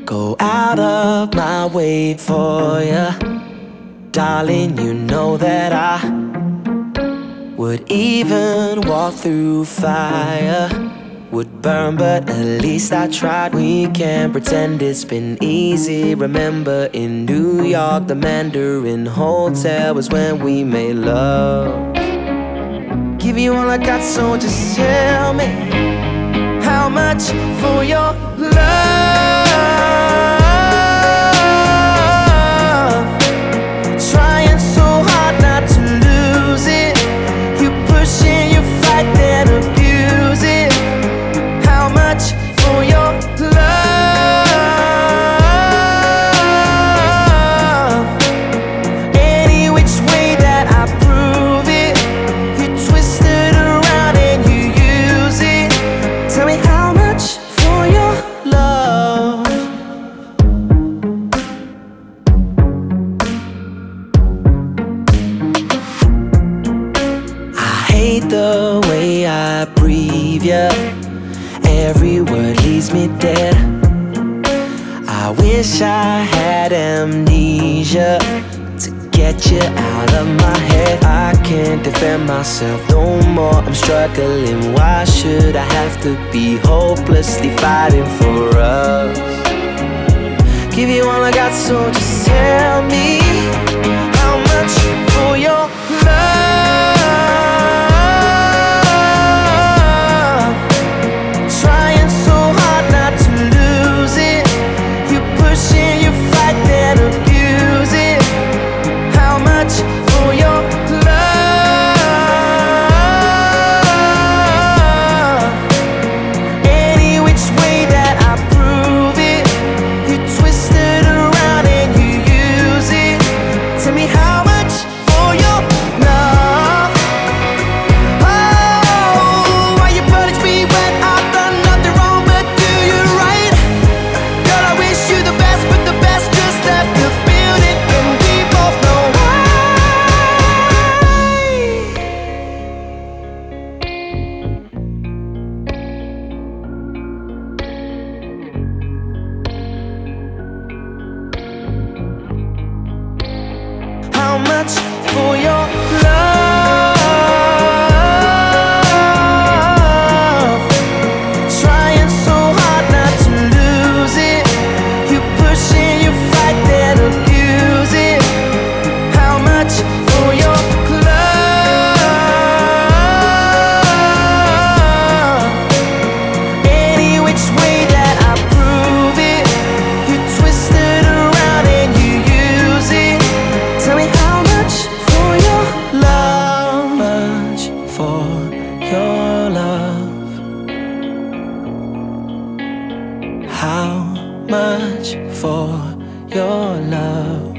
Go out of my way for ya, darling, you know that I would even walk through fire. Would burn, but at least I tried. We can't pretend it's been easy. Remember in New York, the Mandarin Hotel was when we made love. Give you all I got, so just tell me how much for your love. Trying so hard not to lose it. You push and you fight, then abuse it. How much for your love? Any which way that I prove it, you twist it around and you use it. Tell me how much for your love. I hate the way I breathe, yeah. Every word leaves me dead. I wish I had amnesia to get you out of my head. I can't defend myself no more, I'm struggling. Why should I have to be hopelessly fighting for us? Give you all I got, so just tell me how much for your love. Trying so hard not to lose it. You push and you fight, then abuse it. How much for your love? Any which way that I prove it, you twist it around and you use it. Tell me how much for your love. Oh, why you punish me when I've done nothing wrong but do you right? Girl, I wish you the best, but the best just left the building, and we both know why. How much for your love? Trying so hard not to lose it. You push and you fight, then abuse it. How much for your love? Any which way that I prove it, you twist it around and you use it. Tell me how much for your love? Much for your love? How much for your love?